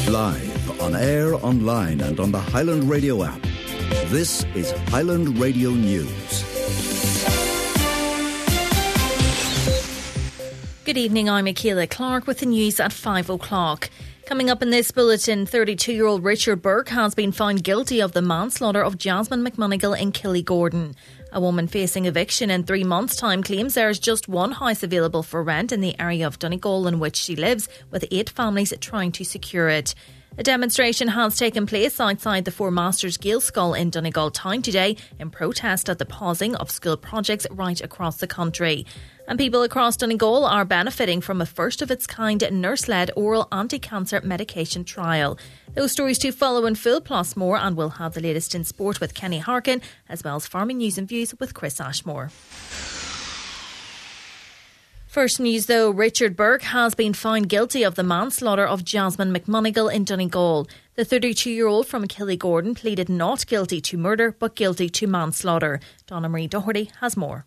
Live, on air, online and on the Highland Radio app. This is Highland Radio News. Good evening, I'm Michaela Clark with the news at 5 o'clock. Coming up in this bulletin, 32-year-old Richard Burke has been found guilty of the manslaughter of Jasmine McMonigle in Killygordon. A woman facing eviction in 3 months' time claims there is just one house available for rent in the area of Donegal in which she lives, with 8 families trying to secure it. A demonstration has taken place outside the Four Masters Gaelscoil in Donegal town today in protest at the pausing of school projects right across the country. And people across Donegal are benefiting from a first-of-its-kind nurse-led oral anti-cancer medication trial. Those stories to follow in full, plus more, and we'll have the latest in sport with Kenny Harkin, as well as farming news and views with Chris Ashmore. First news though, Richard Burke has been found guilty of the manslaughter of Jasmine McMonigle in Donegal. The 32-year-old from Killygordon pleaded not guilty to murder but guilty to manslaughter. Donna Marie Doherty has more.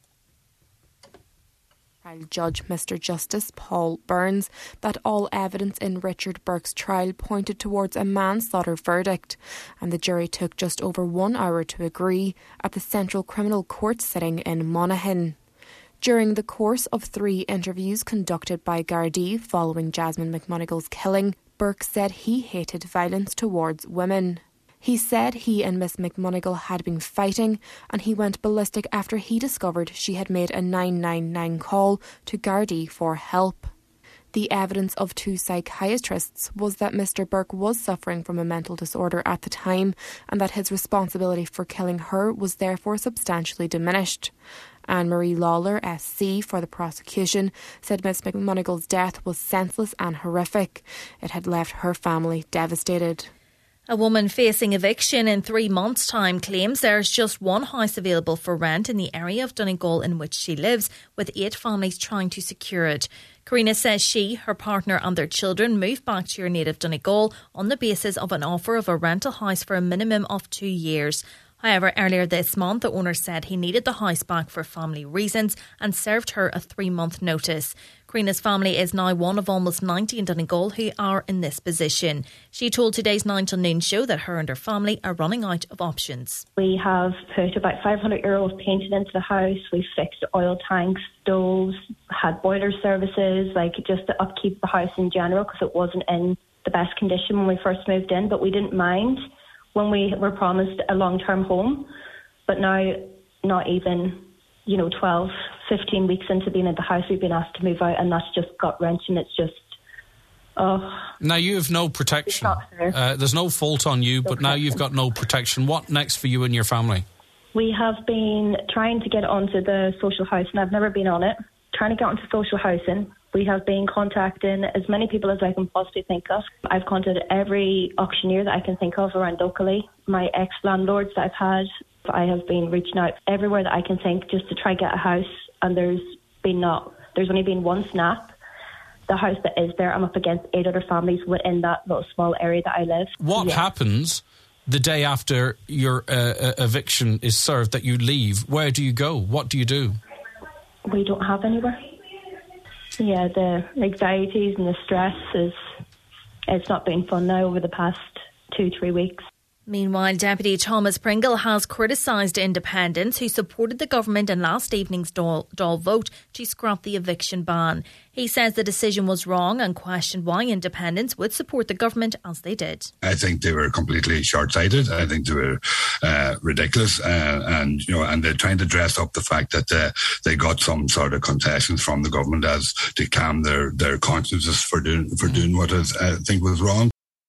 Trial Judge Mr Justice Paul Burns that all evidence in Richard Burke's trial pointed towards a manslaughter verdict, and the jury took just over 1 hour to agree at the Central Criminal Court sitting in Monaghan. During the course of 3 interviews conducted by Gardaí following Jasmine McMonigle's killing, Burke said he hated violence towards women. He said he and Miss McMonigle had been fighting, and he went ballistic after he discovered she had made a 999 call to Gardaí for help. The evidence of 2 psychiatrists was that Mr Burke was suffering from a mental disorder at the time, and that his responsibility for killing her was therefore substantially diminished. Anne-Marie Lawler, SC, for the prosecution, said Miss McMonigle's death was senseless and horrific. It had left her family devastated. A woman facing eviction in 3 months' time claims there is just one house available for rent in the area of Donegal in which she lives, with 8 families trying to secure it. Karina says she, her partner and their children moved back to her native Donegal on the basis of an offer of a rental house for a minimum of 2 years. However, earlier this month, the owner said he needed the house back for family reasons and served her a 3-month notice. Karina's family is now one of almost 90 in Donegal who are in this position. She told today's 9 till noon show that her and her family are running out of options. We have put about €500 painted into the house. We've fixed oil tanks, stoves, had boiler services, like just to upkeep the house in general, because it wasn't in the best condition when we first moved in, but we didn't mind when we were promised a long-term home. But now, not even 12, 15 weeks into being in the house, we've been asked to move out, and that's just gut-wrenching. It's just, Now you have no protection. There's no fault on you, but now you've got no protection. What next for you and your family? We have been trying to get onto the social housing. I've never been on it. Trying to get onto social housing. We have been contacting as many people as I can possibly think of. I've contacted every auctioneer that I can think of around locally. My ex-landlords that I've had, I have been reaching out everywhere that I can think just to try get a house, and there's only been one snap. The house that is there, I'm up against 8 other families within that little small area that I live. What happens the day after your eviction is served, that you leave? Where do you go? What do you do? We don't have anywhere. Yeah, the anxieties and the stress it's not been fun now over the past 2-3 weeks. Meanwhile, Deputy Thomas Pringle has criticised independents who supported the government in last evening's Dáil vote to scrap the eviction ban. He says the decision was wrong and questioned why independents would support the government as they did. I think they were completely short-sighted. I think they were ridiculous, and they're trying to dress up the fact that they got some sort of concessions from the government as to calm their consciences for doing what I think was wrong.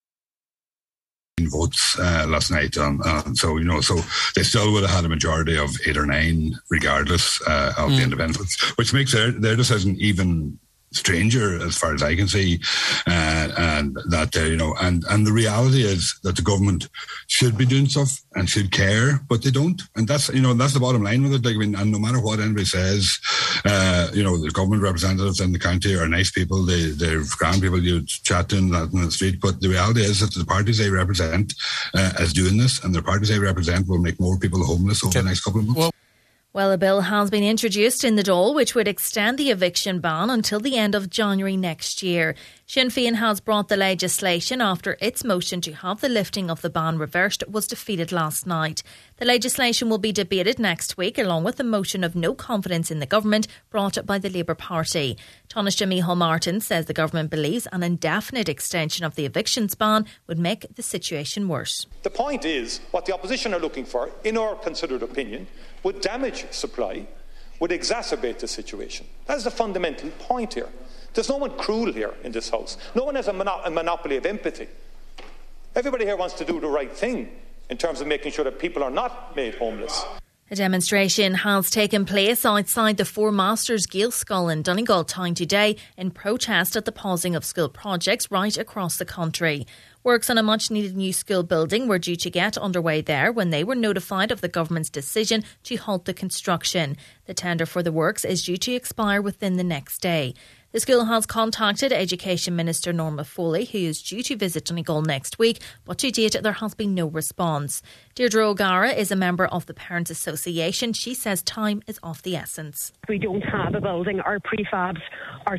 Votes last night, so they still would have had a majority of 8 or 9 regardless of the independents, which makes their decision even stranger as far as I can see, and that and the reality is that the government should be doing stuff and should care, but they don't, and that's the bottom line with it. And no matter what anybody says, the government representatives in the county are nice people. They're grand people you chat to in the street, but the reality is that the parties they represent is doing this, and the parties they represent will make more people homeless over the next couple of months. Well, a bill has been introduced in the Dáil which would extend the eviction ban until the end of January next year. Sinn Féin has brought the legislation after its motion to have the lifting of the ban reversed was defeated last night. The legislation will be debated next week along with the motion of no confidence in the government brought by the Labour Party. Taoiseach Micheál Martin says the government believes an indefinite extension of the evictions ban would make the situation worse. The point is, what the opposition are looking for, in our considered opinion, would damage supply, would exacerbate the situation. That is the fundamental point here. There's no one cruel here in this House. No one has a monopoly of empathy. Everybody here wants to do the right thing in terms of making sure that people are not made homeless. A demonstration has taken place outside the Four Masters Gaelscoil in Donegal town today in protest at the pausing of school projects right across the country. Works on a much-needed new school building were due to get underway there when they were notified of the government's decision to halt the construction. The tender for the works is due to expire within the next day. The school has contacted Education Minister Norma Foley, who is due to visit Donegal next week, but to date there has been no response. Deirdre O'Gara is a member of the Parents Association. She says time is of the essence. We don't have a building. Our prefabs are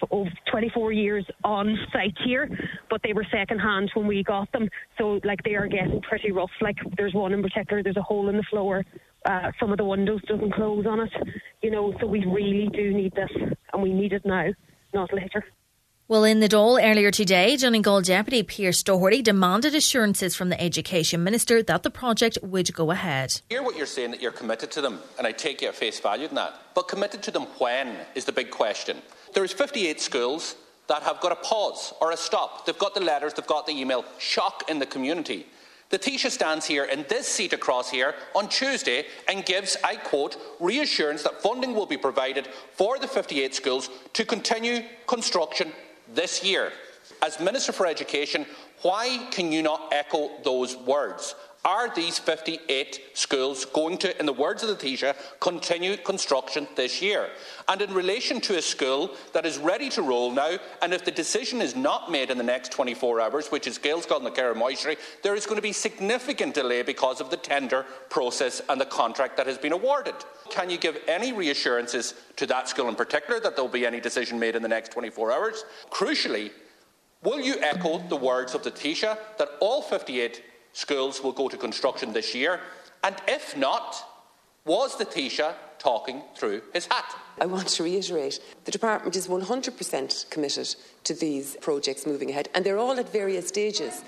24 years on site here, but they were second hand when we got them. So they are getting pretty rough. There's one in particular, there's a hole in the floor. Some of the windows doesn't close on it. So we really do need this, and we need it now, not later. Well, in the Dáil earlier today, Donegal Deputy Pearse Doherty demanded assurances from the Education Minister that the project would go ahead. I hear what you're saying, that you're committed to them, and I take you at face value in that. But committed to them when is the big question. There's 58 schools that have got a pause or a stop. They've got the letters, they've got the email. Shock in the community. The Taoiseach stands here in this seat across here on Tuesday and gives, I quote, reassurance that funding will be provided for the 58 schools to continue construction this year. As Minister for Education, why can you not echo those words? Are these 58 schools going to, in the words of the Taoiseach, continue construction this year? And in relation to a school that is ready to roll now, and if the decision is not made in the next 24 hours, which is Gaelscoil and the Cara Moishery, there is going to be significant delay because of the tender process and the contract that has been awarded. Can you give any reassurances to that school in particular that there will be any decision made in the next 24 hours? Crucially, will you echo the words of the Taoiseach that all 58 schools will go to construction this year? And if not, was the Taoiseach talking through his hat? I want to reiterate, the Department is 100% committed to these projects moving ahead, and they're all at various stages.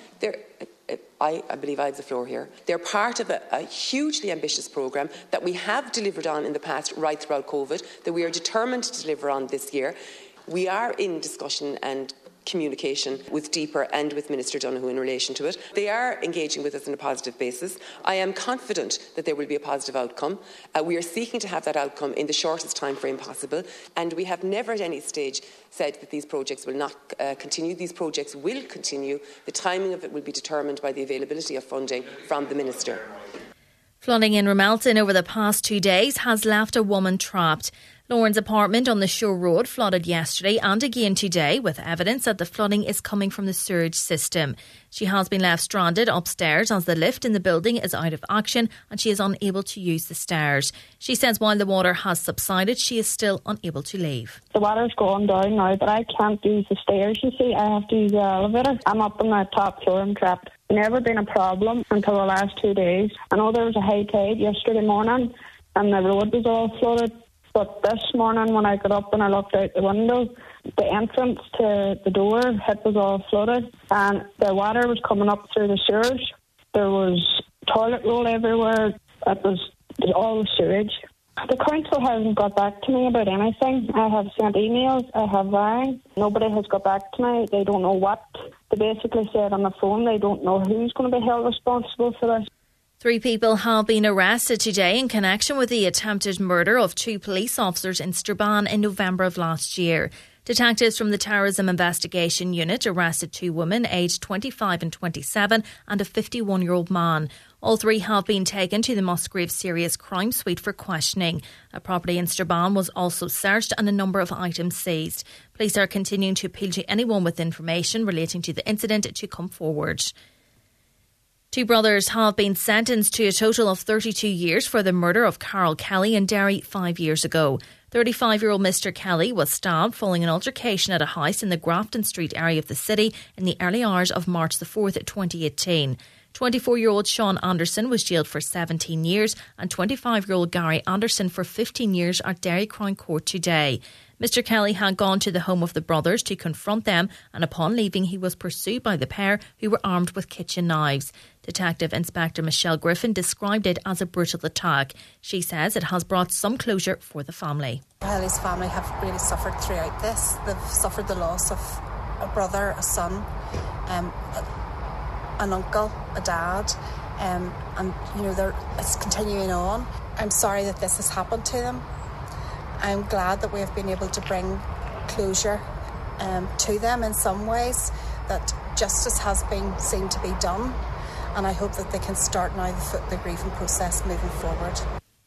I believe I have the floor here. They're part of a hugely ambitious programme that we have delivered on in the past right throughout COVID, that we are determined to deliver on this year. We are in discussion and communication with DEPR and with Minister Donoghue in relation to it. They are engaging with us on a positive basis. I am confident that there will be a positive outcome. We are seeking to have that outcome in the shortest time frame possible, and we have never at any stage said that these projects will not continue. These projects will continue. The timing of it will be determined by the availability of funding from the Minister. Flooding in Ramelton over the past 2 days has left a woman trapped. Lauren's apartment on the Shore Road flooded yesterday and again today, with evidence that the flooding is coming from the sewage system. She has been left stranded upstairs as the lift in the building is out of action and she is unable to use the stairs. She says while the water has subsided, she is still unable to leave. The water's going down now, but I can't use the stairs, you see. I have to use the elevator. I'm up on the top floor, I'm trapped. Never been a problem until the last 2 days. I know there was a high tide yesterday morning and the road was all flooded. But this morning when I got up and I looked out the window, the entrance to the door, it was all flooded and the water was coming up through the sewers. There was toilet roll everywhere. It was all sewage. The council hasn't got back to me about anything. I have sent emails, I have rang. Nobody has got back to me. They don't know what. They basically said on the phone they don't know who's going to be held responsible for this. 3 people have been arrested today in connection with the attempted murder of 2 police officers in Strabane in November of last year. Detectives from the Terrorism Investigation Unit arrested 2 women aged 25 and 27 and a 51-year-old man. All 3 have been taken to the Musgrave Serious Crime Suite for questioning. A property in Strabane was also searched and a number of items seized. Police are continuing to appeal to anyone with information relating to the incident to come forward. Two brothers have been sentenced to a total of 32 years for the murder of Carol Kelly in Derry 5 years ago. 35-year-old Mr. Kelly was stabbed following an altercation at a house in the Grafton Street area of the city in the early hours of March the 4th, 2018. 24-year-old Sean Anderson was jailed for 17 years and 25-year-old Gary Anderson for 15 years at Derry Crown Court today. Mr. Kelly had gone to the home of the brothers to confront them, and upon leaving he was pursued by the pair, who were armed with kitchen knives. Detective Inspector Michelle Griffin described it as a brutal attack. She says it has brought some closure for the family. Kelly's family have really suffered throughout this. They've suffered the loss of a brother, a son, an uncle, a dad, and it's continuing on. I'm sorry that this has happened to them. I'm glad that we have been able to bring closure to them in some ways, that justice has been seen to be done, and I hope that they can start now the grieving process moving forward.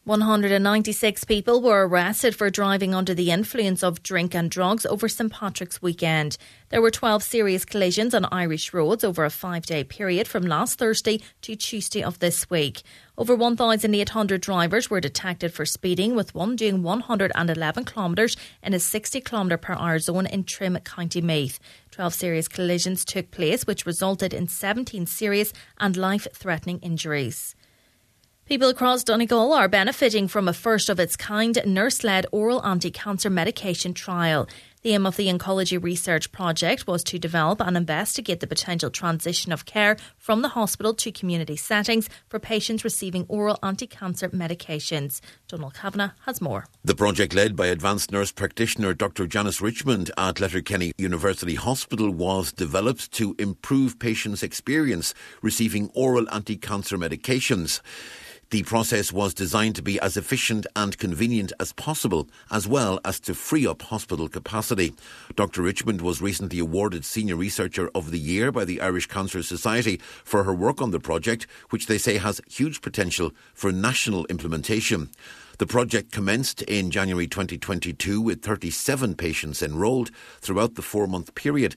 196 people were arrested for driving under the influence of drink and drugs over St Patrick's weekend. There were 12 serious collisions on Irish roads over a 5-day period from last Thursday to Tuesday of this week. Over 1,800 drivers were detected for speeding, with one doing 111 kilometres in a 60 km/h zone in Trim, County Meath. 12 serious collisions took place, which resulted in 17 serious and life-threatening injuries. People across Donegal are benefiting from a first-of-its-kind nurse-led oral anti-cancer medication trial. The aim of the Oncology Research Project was to develop and investigate the potential transition of care from the hospital to community settings for patients receiving oral anti-cancer medications. Donald Kavanagh has more. The project, led by advanced nurse practitioner Dr. Janice Richmond at Letterkenny University Hospital, was developed to improve patients' experience receiving oral anti-cancer medications. The process was designed to be as efficient and convenient as possible, as well as to free up hospital capacity. Dr. Richmond was recently awarded Senior Researcher of the Year by the Irish Cancer Society for her work on the project, which they say has huge potential for national implementation. The project commenced in January 2022 with 37 patients enrolled. Throughout the 4-month period,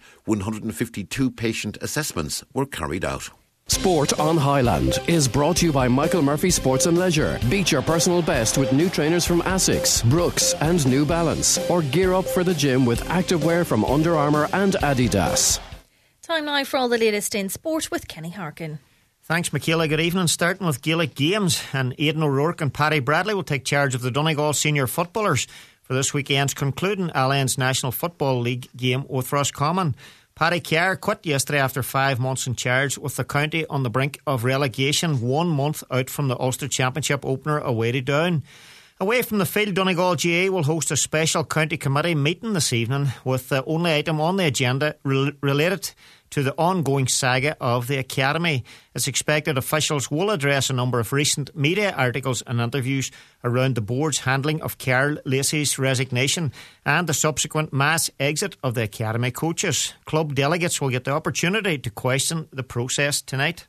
152 patient assessments were carried out. Sport on Highland is brought to you by Michael Murphy Sports and Leisure. Beat your personal best with new trainers from Asics, Brooks and New Balance, or gear up for the gym with activewear from Under Armour and Adidas. Time now for all the latest in sport with Kenny Harkin. Thanks, Michaela. Good evening. Starting with Gaelic Games, and Aidan O'Rourke and Paddy Bradley will take charge of the Donegal senior footballers for this weekend's concluding Alliance National Football League game with Roscommon. Paddy Carr quit yesterday after 5 months in charge, with the county on the brink of relegation, 1 month out from the Ulster Championship opener away to Down. Away from the field, Donegal GA will host a special county committee meeting this evening, with the only item on the agenda related to the ongoing saga of the academy. It's expected officials will address a number of recent media articles and interviews around the board's handling of Carl Lacey's resignation and the subsequent mass exit of the academy coaches. Club delegates will get the opportunity to question the process tonight.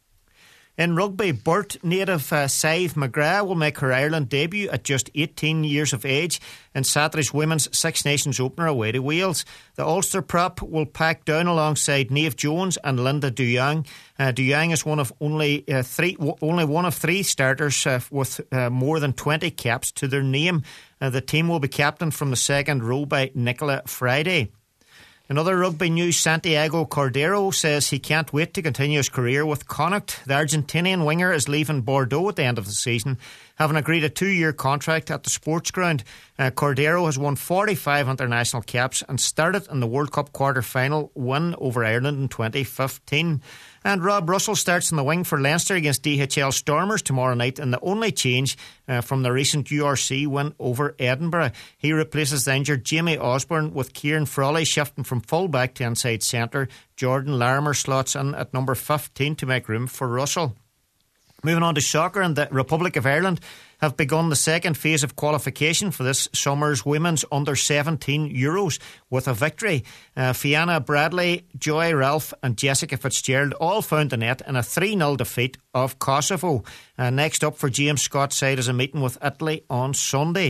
In rugby, Burt native Sive McGrath will make her Ireland debut at just 18 years of age in Saturday's Women's Six Nations opener away to Wales. The Ulster prop will pack down alongside Niamh Jones and Linda Duyang. Duyang is one of only one of three starters with more than 20 caps to their name. The team will be captained from the second row by Nicola Friday. In other rugby news, Santiago Cordero says he can't wait to continue his career with Connacht. The Argentinian winger is leaving Bordeaux at the end of the season, having agreed a 2-year contract at the sports ground. Cordero has won 45 international caps and started in the World Cup quarter-final win over Ireland in 2015. And Rob Russell starts in the wing for Leinster against DHL Stormers tomorrow night, and the only change from the recent URC win over Edinburgh. He replaces the injured Jamie Osborne, with Kieran Frawley shifting from full-back to inside centre. Jordan Larimer slots in at number 15 to make room for Russell. Moving on to soccer, and the Republic of Ireland have begun the second phase of qualification for this summer's Women's Under-17 Euros with a victory. Fianna Bradley, Joy Ralph and Jessica Fitzgerald all found the net in a 3-0 defeat of Kosovo. Next up for James Scott's side is a meeting with Italy on Sunday.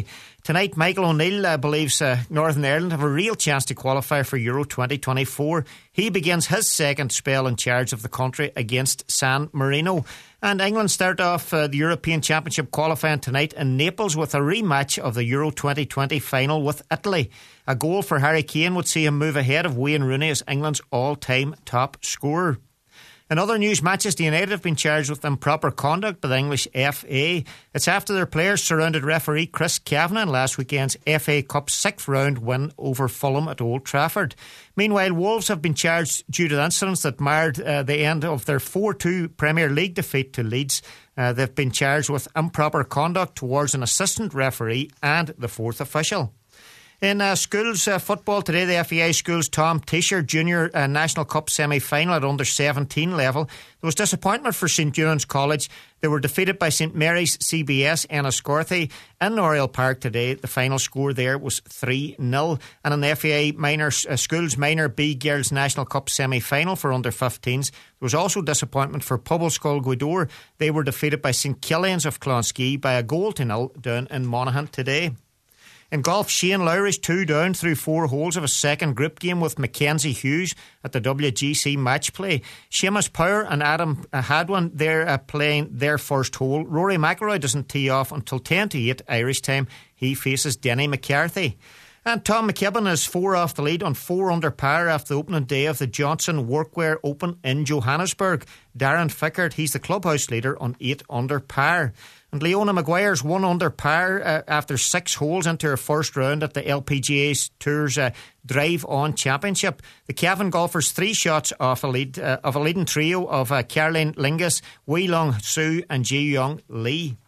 Tonight, Michael O'Neill believes Northern Ireland have a real chance to qualify for Euro 2024. He begins his second spell in charge of the country against San Marino. And England start off the European Championship qualifying tonight in Naples with a rematch of the Euro 2020 final with Italy. A goal for Harry Kane would see him move ahead of Wayne Rooney as England's all-time top scorer. In other news, Manchester United have been charged with improper conduct by the English FA. It's after their players surrounded referee Chris Kavanagh in last weekend's FA Cup 6th round win over Fulham at Old Trafford. Meanwhile, Wolves have been charged due to incidents that marred the end of their 4-2 Premier League defeat to Leeds. They've been charged with improper conduct towards an assistant referee and the fourth official. In schools football today, the FAI Schools Tom Teacher Junior National Cup semi-final at under-17 level. There was disappointment for St Eunan's College. They were defeated by St Mary's CBS Enniscorthy in Oriel Park today. The final score there was 3-0. And in the FAI Schools Minor B Girls National Cup semi-final for under-15s, there was also disappointment for Pobbleskull Gweedore. They were defeated by St Killian's of Clonskee by a 1-0 down in Monaghan today. In golf, Shane Lowry's 2 down through 4 holes of a second group game with Mackenzie Hughes at the WGC match play. Seamus Power and Adam Hadwin, they're playing their first hole. Rory McIlroy doesn't tee off until 10-8 Irish time. He faces Denny McCarthy. And Tom McKibben is 4 off the lead on 4 under par after the opening day of the Johnson Workwear Open in Johannesburg. Darren Fickard, he's the clubhouse leader on 8 under par. And Leona Maguire's 1 under par after 6 holes into her first round at the LPGA Tour's Drive On Championship. The Cavan golfers 3 shots off a leading trio of Caroline Lingus, Wei Long Su and Ji Young Lee.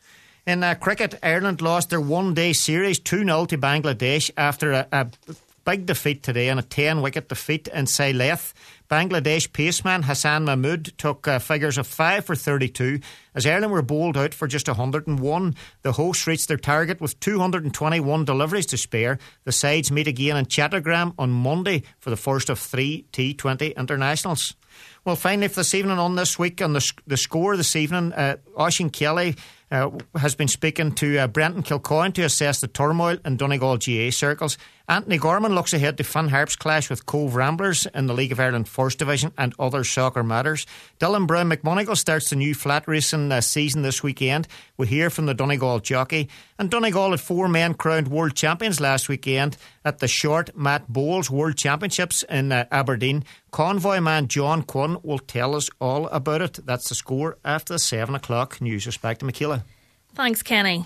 In cricket, Ireland lost their one-day series 2-0 to Bangladesh after a big defeat today and a 10-wicket defeat in Sylhet. Bangladesh paceman Hassan Mahmood took figures of 5 for 32 as Ireland were bowled out for just 101. The hosts reached their target with 221 deliveries to spare. The sides meet again in Chattogram on Monday for the first of 3 T20 internationals. Well, finally, for this evening on This Week, on the score this evening, Oisin Kelly has been speaking to Brenton Kilcoyne to assess the turmoil in Donegal GA circles. Anthony Gorman looks ahead to Finn Harp's clash with Cove Ramblers in the League of Ireland First Division and other soccer matters. Dylan Brown McMonigal starts the new flat racing season this weekend. We hear from the Donegal jockey. And Donegal had 4 men crowned world champions last weekend at the Short Matt Bowles World Championships in Aberdeen. Convoy man John Quinn will tell us all about it. That's the score after the 7 o'clock news. It's back to Michaela. Thanks, Kenny.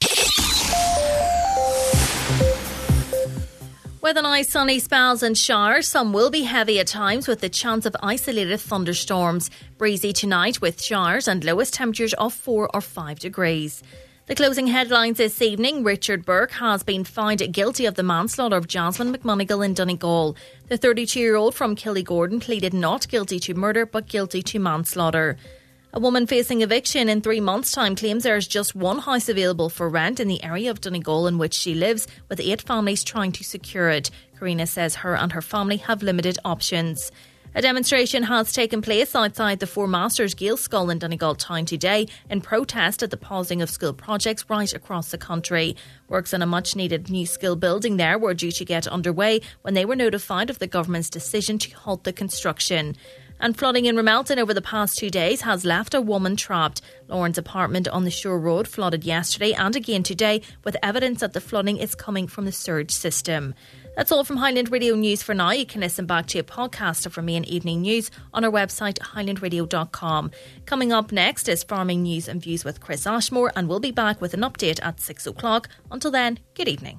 With a nice sunny spells and showers, some will be heavy at times with the chance of isolated thunderstorms. Breezy tonight with showers and lowest temperatures of 4 or 5 degrees. The closing headlines this evening: Richard Burke has been found guilty of the manslaughter of Jasmine McMonigal in Donegal. The 32-year-old from Killygordon pleaded not guilty to murder but guilty to manslaughter. A woman facing eviction in 3 months' time claims there is just one house available for rent in the area of Donegal in which she lives, with 8 families trying to secure it. Karina says her and her family have limited options. A demonstration has taken place outside the Four Masters Gaelscoil in Donegal town today in protest at the pausing of school projects right across the country. Works on a much-needed new school building there were due to get underway when they were notified of the government's decision to halt the construction. And flooding in Ramelton over the past 2 days has left a woman trapped. Lauren's apartment on the Shore Road flooded yesterday and again today, with evidence that the flooding is coming from the surge system. That's all from Highland Radio News for now. You can listen back to a podcast of our main evening news on our website, highlandradio.com. Coming up next is Farming News and Views with Chris Ashmore, and we'll be back with an update at 6 o'clock. Until then, good evening.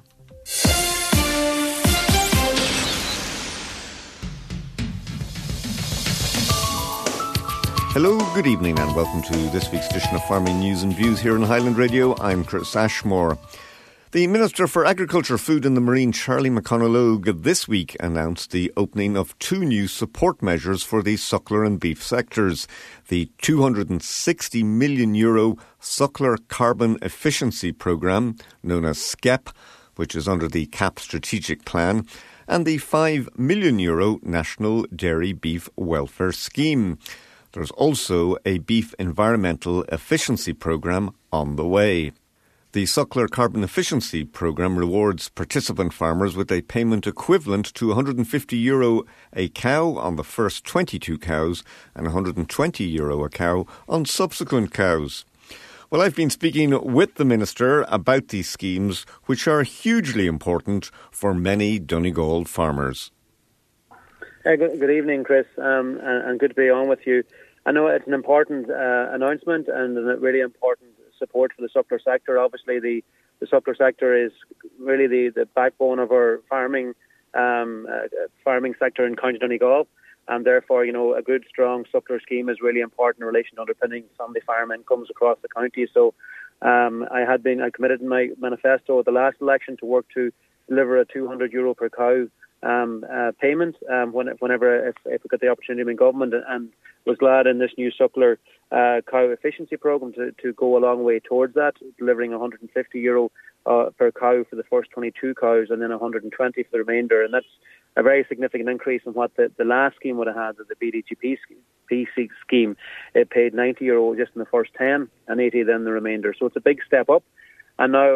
Hello, good evening and welcome to this week's edition of Farming News and Views here on Highland Radio. I'm Chris Ashmore. The Minister for Agriculture, Food and the Marine, Charlie McConalogue, this week announced the opening of 2 new support measures for the suckler and beef sectors. The €260 million Suckler Carbon Efficiency Programme, known as SCEP, which is under the CAP Strategic Plan, and the €5 million National Dairy Beef Welfare Scheme. There's also a beef environmental efficiency programme on the way. The Suckler Carbon Efficiency Programme rewards participant farmers with a payment equivalent to €150 a cow on the first 22 cows and €120 a cow on subsequent cows. Well, I've been speaking with the Minister about these schemes, which are hugely important for many Donegal farmers. Good evening, Chris, and good to be on with you. I know it's an important announcement and a really important support for the suckler sector. Obviously, the suckler sector is really the backbone of our farming sector in County Donegal, and therefore, a good, strong suckler scheme is really important in relation to underpinning family farm incomes across the county. So, I committed in my manifesto at the last election to work to deliver a €200 per cow payment whenever if we got the opportunity in government, and was glad in this new suckler cow efficiency programme to go a long way towards that, delivering €150 per cow for the first 22 cows and then 120 for the remainder. And that's a very significant increase in what the last scheme would have had, the BDGP scheme. It paid €90 just in the first 10 and 80 then the remainder. So it's a big step up. And now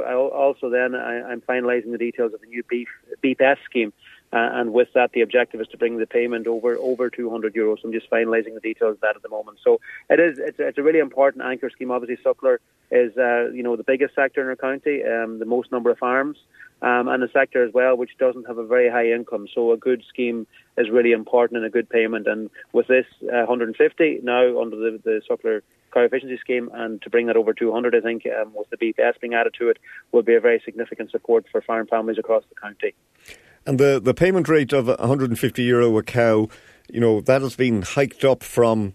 I'm finalising the details of the new BPS scheme. And with that, the objective is to bring the payment over €200. So I'm just finalising the details of that at the moment. So it's a really important anchor scheme. Obviously, suckler is the biggest sector in our county, the most number of farms, and a sector as well which doesn't have a very high income. So a good scheme is really important and a good payment. And with this 150 now under the suckler cow efficiency scheme, and to bring that over 200, I think, with the BPS being added to it, will be a very significant support for farm families across the county. And the payment rate of €150 a cow, that has been hiked up from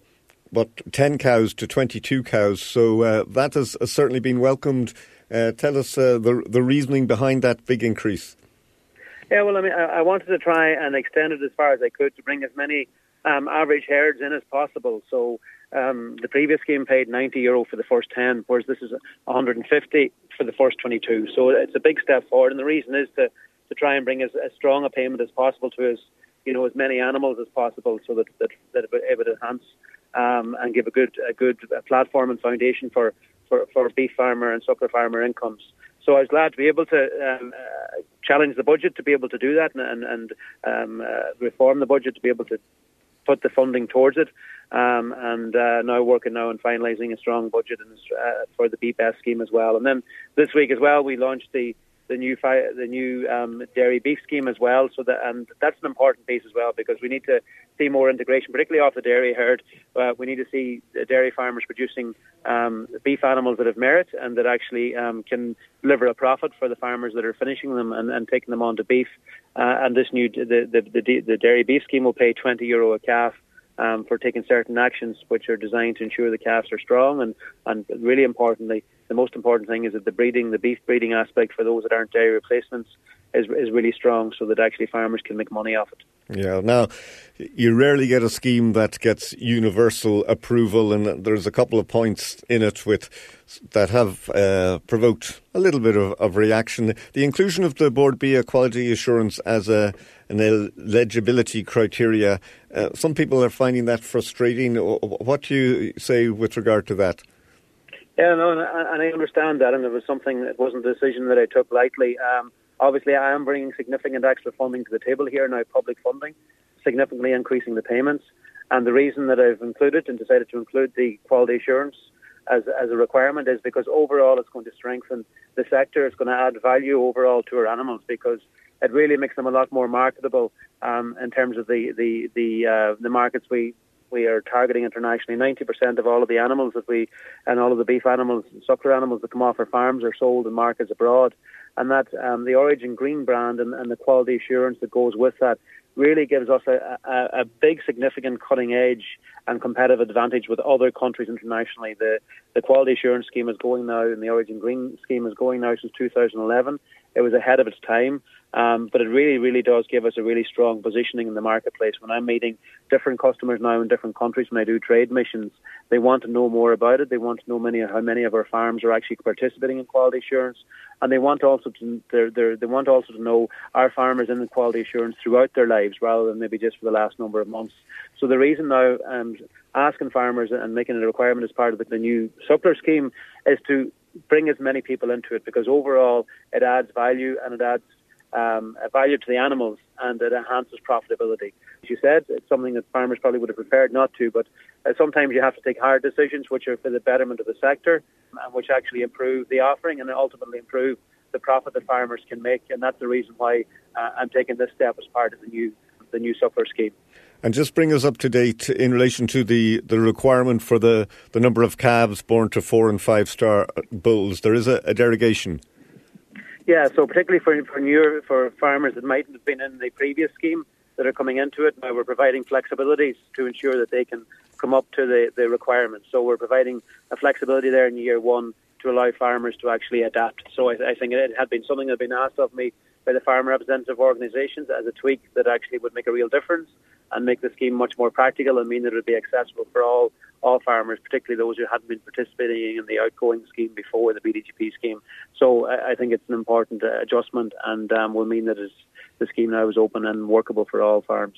10 cows to 22 cows. So that has certainly been welcomed. Tell us the reasoning behind that big increase. Yeah, well, I wanted to try and extend it as far as I could to bring as many average herds in as possible. So the previous scheme paid €90 for the first 10, whereas this is €150 for the first 22. So it's a big step forward, and the reason is to try and bring as strong a payment as possible to as many animals as possible, so that it would enhance and give a good platform and foundation for beef farmer and suckler farmer incomes. So I was glad to be able to challenge the budget to be able to do that and reform the budget to be able to put the funding towards it, and now working on finalising a strong budget for the BPS scheme as well. And then this week as well, we launched the new dairy beef scheme as well. So and that's an important piece as well, because we need to see more integration, particularly off the dairy herd. We need to see dairy farmers producing beef animals that have merit and that actually can deliver a profit for the farmers that are finishing them and taking them on to beef. And this new the dairy beef scheme will pay €20 a calf for taking certain actions which are designed to ensure the calves are strong, and really importantly, the most important thing is that the beef breeding aspect for those that aren't dairy replacements is really strong, so that actually farmers can make money off it. Yeah, now, you rarely get a scheme that gets universal approval, and there's a couple of points in it that have provoked a little bit of reaction. The inclusion of the Board B quality assurance as an eligibility criteria, some people are finding that frustrating. What do you say with regard to that? Yeah, no, and I understand that, and it was something that wasn't a decision that I took lightly. Obviously, I am bringing significant extra funding to the table here now, public funding, significantly increasing the payments. And the reason that I've included and decided to include the quality assurance as a requirement is because overall it's going to strengthen the sector. It's going to add value overall to our animals, because it really makes them a lot more marketable in terms of the markets we are targeting internationally. 90% of all of the animals and all of the beef animals, suckler animals that come off our farms are sold in markets abroad. And that the Origin Green brand and the quality assurance that goes with that really gives us a big, significant cutting edge and competitive advantage with other countries internationally. The quality assurance scheme is going now, and the Origin Green scheme is going now since 2011. It was ahead of its time, but it really, really does give us a really strong positioning in the marketplace. When I'm meeting different customers now in different countries, when I do trade missions, they want to know more about it. They want to know how many of our farms are actually participating in quality assurance, and they want also to know our farmers in the quality assurance throughout their lives, rather than maybe just for the last number of months. So the reason now asking farmers and making it a requirement as part of the new suckler scheme is to bring as many people into it, because overall it adds value, and it adds value to the animals, and it enhances profitability. As you said, it's something that farmers probably would have preferred not to, but sometimes you have to take hard decisions which are for the betterment of the sector and which actually improve the offering and ultimately improve the profit that farmers can make. And that's the reason why I'm taking this step as part of the new suckler scheme. And just bring us up to date in relation to the requirement for the number of calves born to 4- and 5-star bulls. There is a derogation. Yeah, so particularly for farmers that mightn't have been in the previous scheme that are coming into it, now we're providing flexibilities to ensure that they can come up to the requirements. So we're providing a flexibility there in year one to allow farmers to actually adapt. So I think it had been something that had been asked of me by the farmer representative organisations as a tweak that actually would make a real difference and make the scheme much more practical and mean that it would be accessible for all farmers, particularly those who hadn't been participating in the outgoing scheme before the BDGP scheme. So I think it's an important adjustment, and will mean that the scheme now is open and workable for all farms.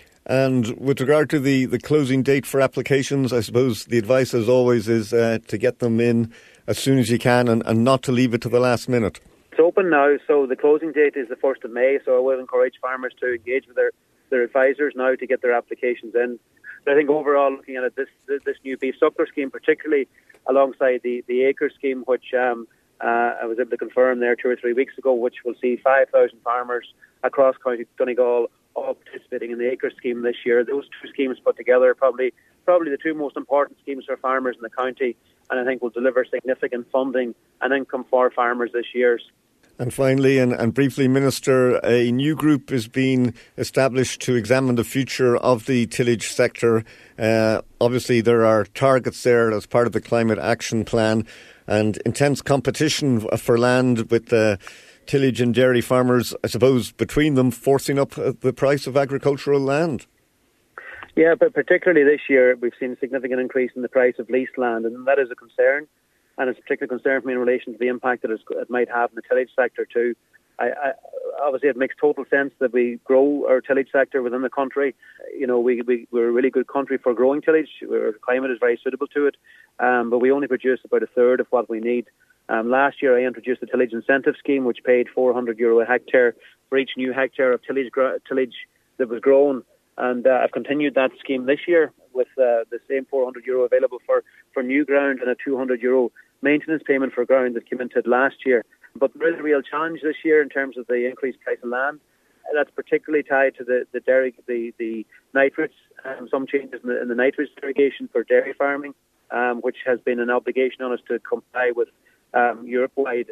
And with regard to the closing date for applications, I suppose the advice, as always, is to get them in as soon as you can and not to leave it to the last minute. It's open now, so the closing date is the 1st of May, so I will encourage farmers to engage with their advisors now to get their applications in. But I think overall, looking at it, this new beef suckler scheme, particularly alongside the acre scheme, which I was able to confirm there 2 or 3 weeks ago, which will see 5,000 farmers across County Donegal all participating in the acre scheme this year. Those two schemes put together are probably the two most important schemes for farmers in the county, and I think will deliver significant funding and income for farmers this year. And finally, and briefly, Minister, a new group is being established to examine the future of the tillage sector. Obviously, there are targets there as part of the Climate Action Plan, and intense competition for land with tillage and dairy farmers, I suppose, between them forcing up the price of agricultural land. Yeah, but particularly this year, we've seen a significant increase in the price of leased land, and that is a concern. And it's a particular concern for me in relation to the impact that it might have in the tillage sector too. Obviously, it makes total sense that we grow our tillage sector within the country. You know, we're a really good country for growing tillage. Our climate is very suitable to it, but we only produce about a third of what we need. Last year, I introduced the tillage incentive scheme, which paid €400 a hectare for each new hectare of tillage that was grown. And I've continued that scheme this year with the same €400 available for new ground and a €200 maintenance payment for ground that came into it last year. But there is a real challenge this year in terms of the increased price of land. That's particularly tied to the nitrates, some changes in the nitrates irrigation for dairy farming, which has been an obligation on us to comply with Europe-wide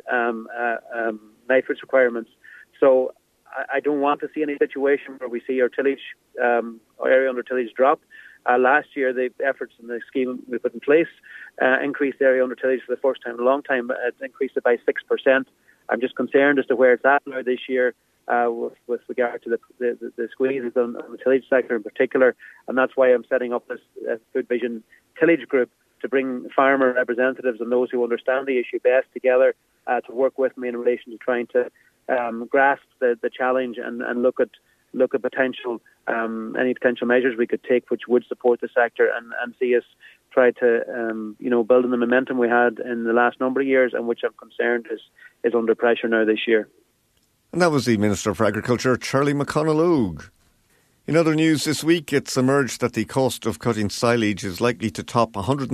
nitrates requirements. So I don't want to see any situation where we see our tillage, area under tillage drop. Last year, the efforts in the scheme we put in place increased area under tillage for the first time in a long time. It increased it by 6%. I'm just concerned as to where it's at now this year with regard to the squeeze on the tillage sector in particular. And that's why I'm setting up this Food Vision tillage group to bring farmer representatives and those who understand the issue best together to work with me in relation to trying to grasp the challenge and look at potential any potential measures we could take which would support the sector and see us try to build on the momentum we had in the last number of years, and which I'm concerned is under pressure now this year. And that was the Minister for Agriculture, Charlie McConalogue. In other news this week, it's emerged that the cost of cutting silage is likely to top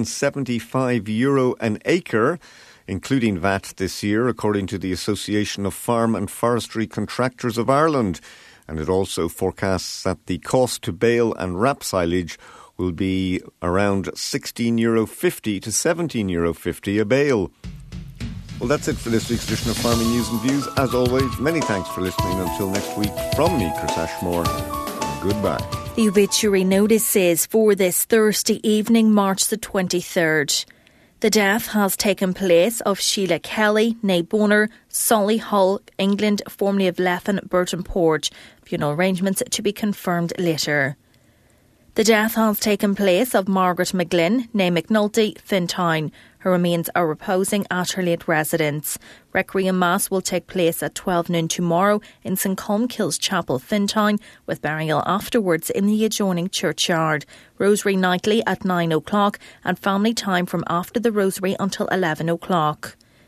€175 an acre, including VAT this year, according to the Association of Farm and Forestry Contractors of Ireland. And it also forecasts that the cost to bale and wrap silage will be around €16.50 to €17.50 a bale. Well, that's it for this week's edition of Farming News and Views. As always, many thanks for listening. Until next week, from me, Chris Ashmore, goodbye. The obituary notice says for this Thursday evening, March the 23rd. The death has taken place of Sheila Kelly, née Bonner, Solihull, England, formerly of Leffen, Burton Port. Funeral arrangements to be confirmed later. The death has taken place of Margaret McGlynn, née McNulty, Fintown. Her remains are reposing at her late residence. Requiem Mass will take place at 12 noon tomorrow in St Colmkill's Chapel, Fintown, with burial afterwards in the adjoining churchyard. Rosary nightly at 9 o'clock and family time from after the Rosary until 11 o'clock.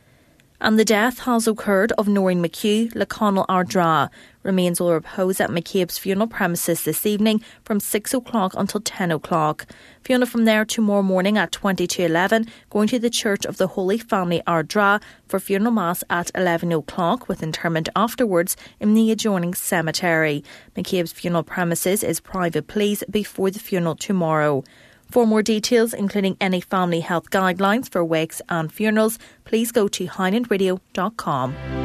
And the death has occurred of Noreen McHugh, Laconnell Ardra. Remains will repose at McCabe's funeral premises this evening from 6 o'clock until 10 o'clock. Funeral from there tomorrow morning at 20:11, going to the Church of the Holy Family Ardra for funeral mass at 11 o'clock, with interment afterwards in the adjoining cemetery. McCabe's funeral premises is private, please, before the funeral tomorrow. For more details, including any family health guidelines for wakes and funerals, please go to highlandradio.com.